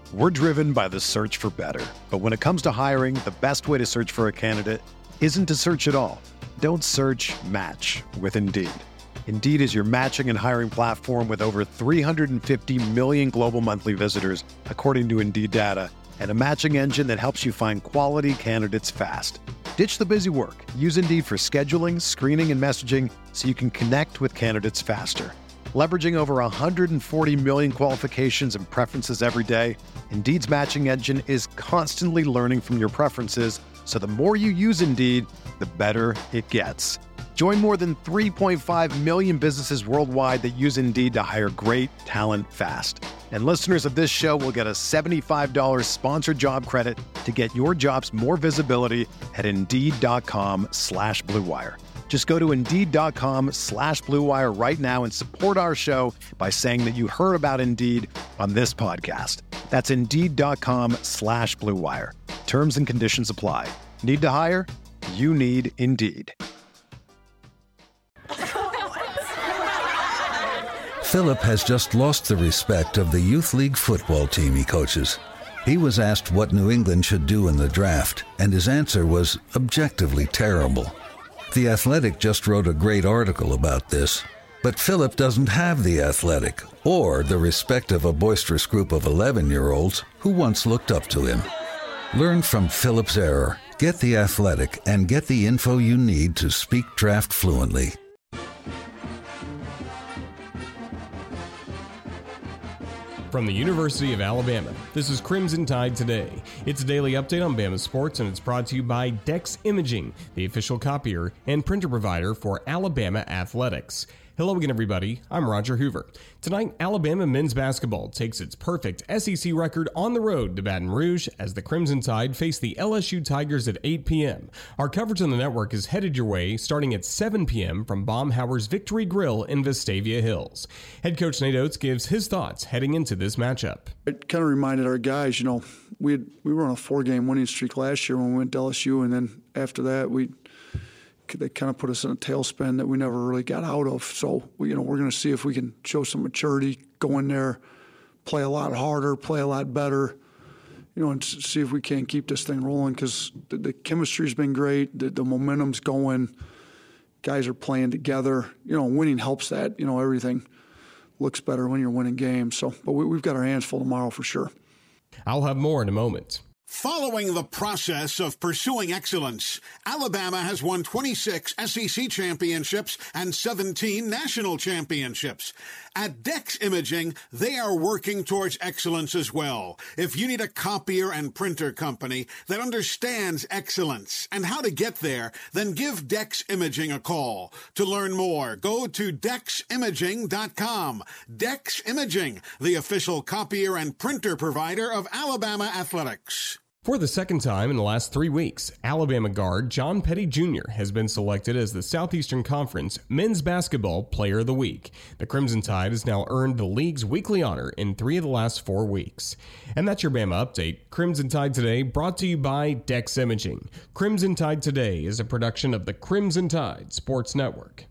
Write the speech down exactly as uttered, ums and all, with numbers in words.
We're driven by the search for better. But when it comes to hiring, the best way to search for a candidate isn't to search at all. Don't search, match with Indeed. Indeed is your matching and hiring platform with over three hundred fifty million global monthly visitors, according to Indeed data, and a matching engine that helps you find quality candidates fast. Ditch the busy work. Use Indeed for scheduling, screening, and messaging so you can connect with candidates faster. Leveraging over one hundred forty million qualifications and preferences every day, Indeed's matching engine is constantly learning from your preferences, so the more you use Indeed, the better it gets. Join more than three point five million businesses worldwide that use Indeed to hire great talent fast. And listeners of this show will get a seventy-five dollars sponsored job credit to get your jobs more visibility at Indeed.com slash Blue Wire. Just go to Indeed.com slash Blue Wire right now and support our show by saying that you heard about Indeed on this podcast. That's Indeed.com slash Blue Wire. Terms and conditions apply. Need to hire? You need Indeed. Philip has just lost the respect of the youth league football team he coaches. He was asked what New England should do in the draft, and his answer was objectively terrible. The Athletic just wrote a great article about this, but Philip doesn't have The Athletic or the respect of a boisterous group of eleven-year-olds who once looked up to him. Learn from Philip's error, get The Athletic, and get the info you need to speak draft fluently. From the University of Alabama, this is Crimson Tide Today. It's a daily update on Bama sports, and it's brought to you by Dex Imaging, the official copier and printer provider for Alabama Athletics. Hello again, everybody. I'm Roger Hoover. Tonight, Alabama men's basketball takes its perfect S E C record on the road to Baton Rouge as the Crimson Tide face the L S U Tigers at eight p.m. Our coverage on the network is headed your way starting at seven p.m. from Baumhower's Victory Grill in Vestavia Hills. Head coach Nate Oates gives his thoughts heading into this matchup. It kind of reminded our guys, you know, we had, we were on a four-game winning streak last year when we went to L S U, and then after that we they kind of put us in a tailspin that we never really got out of. So, we, you know, we're going to see if we can show some maturity, go in there, play a lot harder, play a lot better, you know, and see if we can keep this thing rolling because the, the chemistry's been great, the, the momentum's going, guys are playing together. You know, winning helps that. You know, everything looks better when you're winning games. So, but we, we've got our hands full tomorrow for sure. I'll have more in a moment. Following the process of pursuing excellence, Alabama has won twenty-six S E C championships and seventeen national championships. At Dex Imaging, they are working towards excellence as well. If you need a copier and printer company that understands excellence and how to get there, then give Dex Imaging a call. To learn more, go to dex imaging dot com. Dex Imaging, the official copier and printer provider of Alabama Athletics. For the second time in the last three weeks, Alabama guard John Petty Junior has been selected as the Southeastern Conference Men's Basketball Player of the Week. The Crimson Tide has now earned the league's weekly honor in three of the last four weeks. And that's your Bama update. Crimson Tide Today brought to you by Dex Imaging. Crimson Tide Today is a production of the Crimson Tide Sports Network.